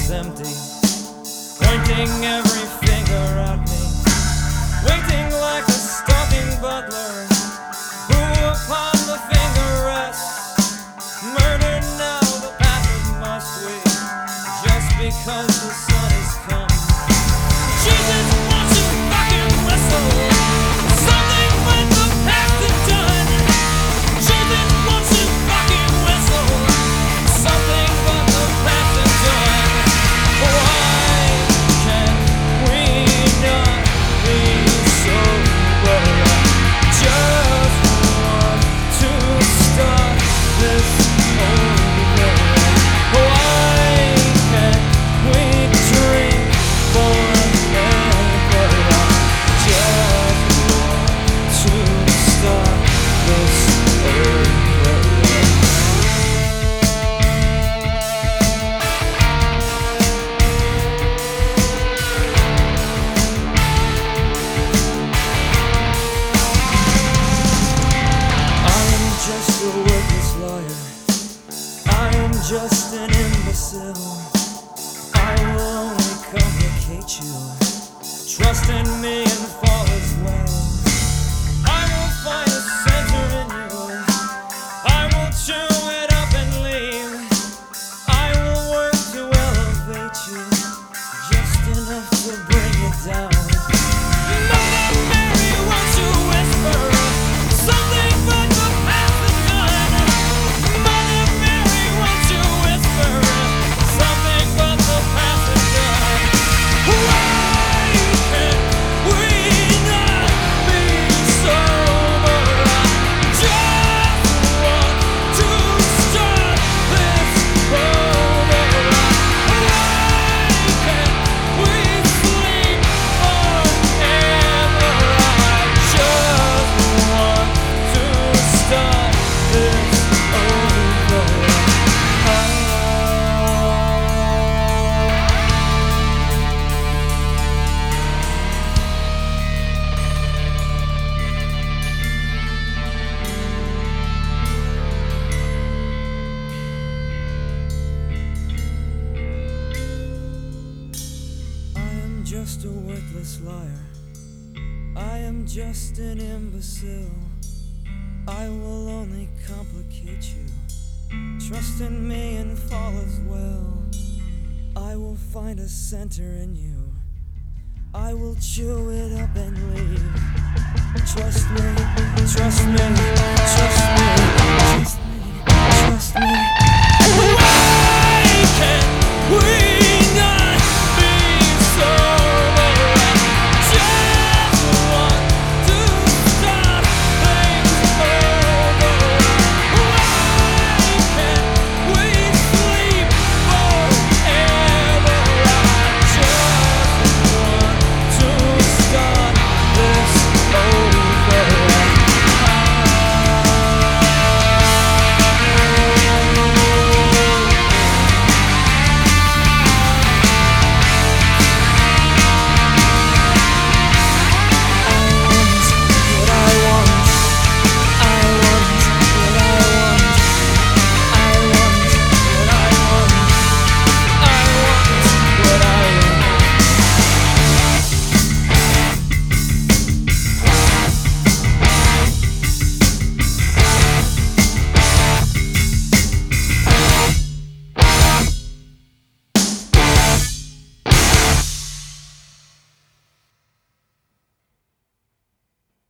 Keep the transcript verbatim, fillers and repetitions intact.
is empty, pointing every finger at me, waiting like a stalking butler, who upon the finger rests. Murder now, the path must we, just because the sun has come. Jesus wants to fucking whistle something when the past is done. Jesus wants to fucking whistle something but the past is done. Why can't we not be sober? Just want to start this over. Why can't we dream forever? Just want to start this over. Just a worthless liar. I am just an imbecile. I will only complicate you. Trust in me and fall as well. I will find a center in you. I will chew it up and leave. I will work to elevate you, just enough to bring it down. Mother Mary, won't you whisper something but the past is done? Mother Mary, won't you whisper something but the past is done? Why can't we not be sober? I just want to start this over. Why can't we sleep forever? I just want to start this over. I am just a worthless liar. I am just an imbecile. I will only complicate you. Trust in me and fall as well. I will find a center in you. I will chew it up and leave. Trust me, trust me, trust me, trust me, trust me.